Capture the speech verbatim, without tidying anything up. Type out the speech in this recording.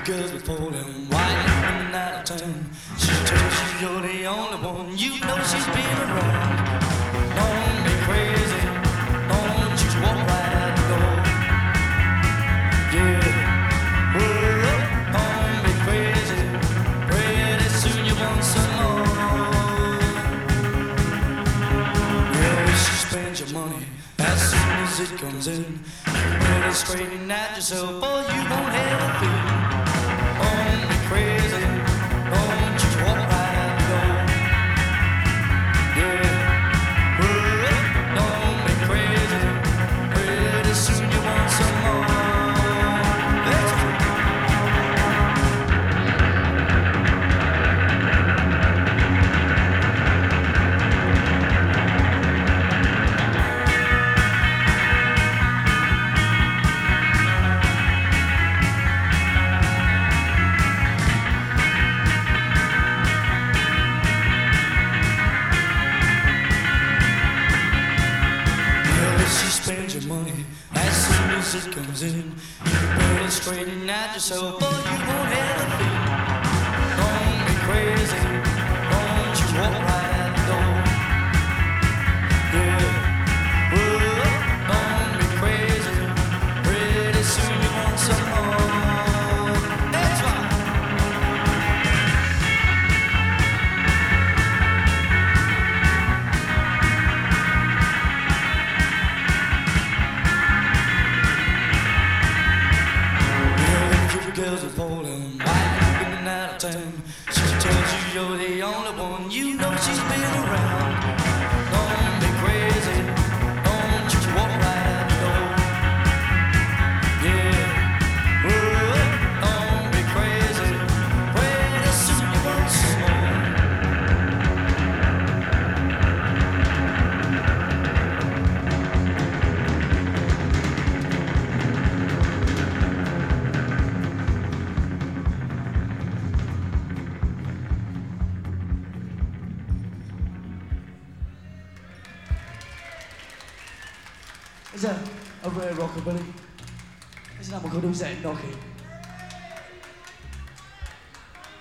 girls be falling white women out of town. She tells you you're the only one. You know she's been around. Don't be crazy. Don't you walk right out the door. Yeah. Whoa, don't be crazy. Pretty soon you want some more. Yeah, she spends your money as soon as it comes in. You better straighten out yourself or you won't have a thing. Don't be crazy, don't you walk right out the door. Yeah, whoa, don't be crazy. Pretty soon you want some more. Let's go. Spend your money as soon as it comes in. You better straighten out yourself or you won't have a thing. Don't be crazy, don't you walk right out the door. Yeah, whoa, don't be crazy. Pretty soon you want some more. That's right. Girls are falling white women out of town. She tells you you're the only one. You know she's been around. Don't be crazy. Don't you walk right out the door. Yeah. Whoa, don't be crazy. Pretty soon you want some more. Is that a rare rockabilly? There's an album called Who's That Knocking?